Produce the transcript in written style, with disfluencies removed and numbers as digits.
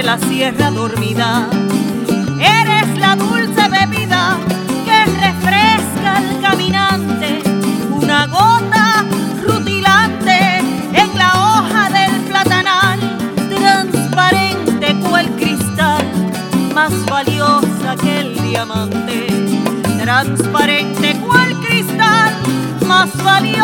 la sierra dormida. Eres la dulce bebida que refresca al caminante, una gota rutilante en la hoja del platanal, transparente cual cristal, más valiosa que el diamante, transparente cual cristal, más valiosa